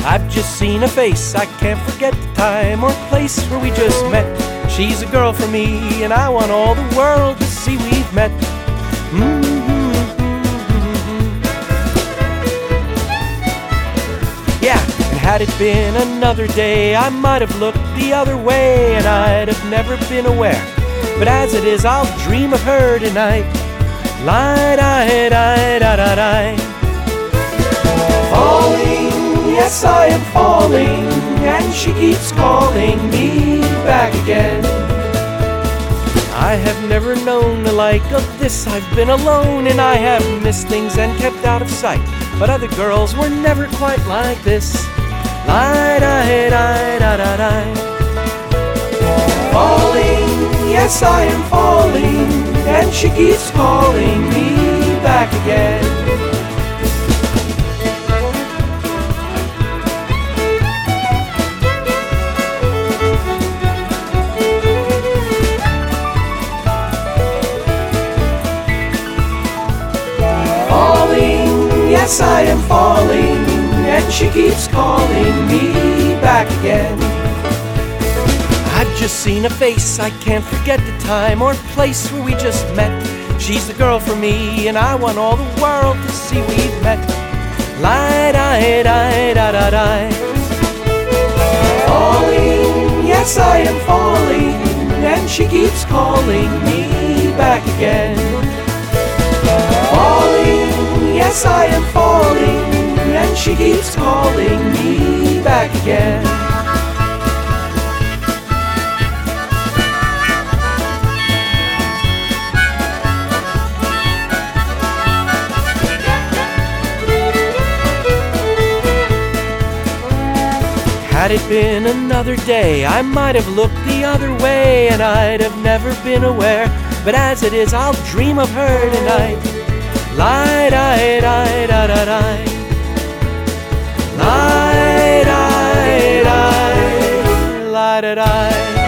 I've just seen a face, I can't forget the time or place where we just met. She's a girl for me, and I want all the world to see we've met. Yeah, and had it been another day, I might have looked the other way, and I'd have never been aware. But as it is, I'll dream of her tonight. Lie-da-da-da-da-da. Falling, yes I am falling, and she keeps calling me back again. I have never known the like of this. I've been alone and I have missed things and kept out of sight, but other girls were never quite like this. Lie-da-da-da-da-da. Falling, yes I am falling, and she keeps calling me back again. Yes, I am falling, and she keeps calling me back again. I've just seen a face, I can't forget the time or place where we just met. She's the girl for me, and I want all the world to see we've met. Lie-da-da-da-da-da. Falling, yes, I am falling, and she keeps calling me back again. Falling, yes, I am falling, and she keeps calling me back again. Had it been another day, I might have looked the other way, and I'd have never been aware. But as it is, I'll dream of her tonight. Lie-da-da-da-da-da. Lie-da-da-da-da-da.